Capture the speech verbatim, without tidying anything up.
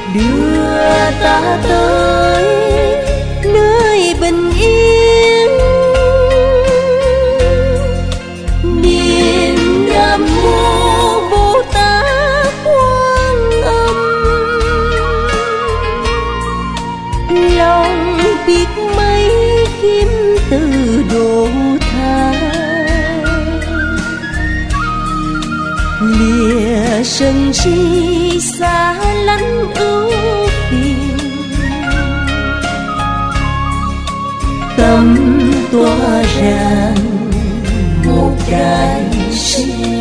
đưa ta tới nơi bình yên. Niệm Nam Mô Bồ Tát Quan Âm, lòng biết mấy kiếm từ độ tha. Lìa sân si xa lánh ưu phiền, tâm tỏa ràng một đại sĩ.